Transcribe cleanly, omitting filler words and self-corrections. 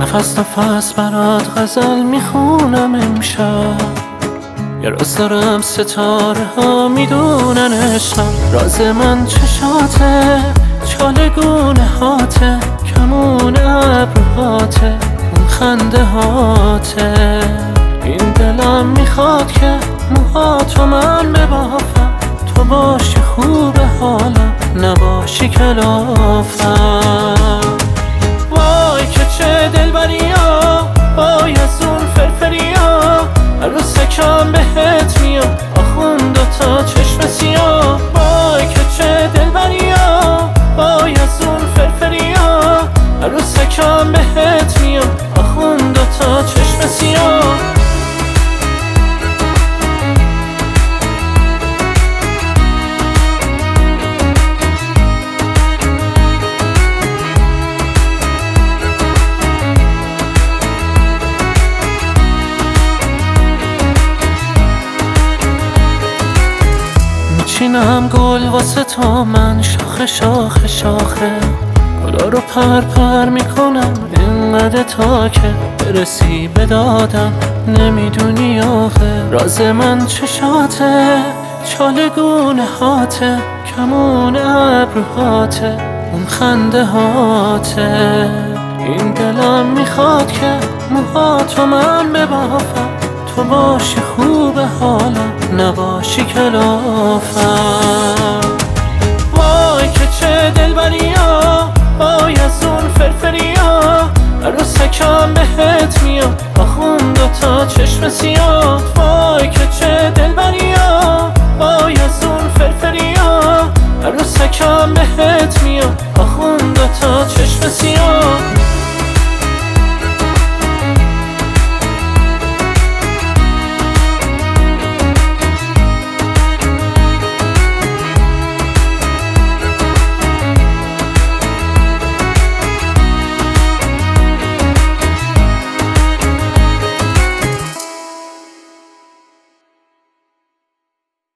نفس نفس برات غزل میخونم امشب، یه راز دارم ستاره ها میدونن عشقم. راز من چشاته، چالگونه هاته، کمون ابروهاته، اون خنده هاته. این دلم میخواد که موهاتو من ببافم، تو باشی خوب حالم، نباشی کلافم. وای که چه دلبریا، وای از اون فرفریا، عروسکم بهت میام آخون دوتا چشم سیاه. وای که چه دلبریا، وای از اون فرفریا، عروسکم بهت میام آخون دوتا چشم سیاه. میچینم گل واسه تو من، شاخه شاخه شاخه، گلا رو پر پر میکنم اینقدر تا که برسی به دادم. نمیدونی آخه راز من چشاته، چالگونه هاته، کمون ابروهاته، اون خنده هاته. این دلم میخواد که موهاتو من ببافم، تو باشی خوب حالم، نباشی کلافم. وای که چه دلبریا، وای از اون فرفریا، عروسکم بهت میام آخون دوتا چشم سیاه. وای که چه دلبریا، وای از اون فرفریا، عروسکم بهت میام آخون دوتا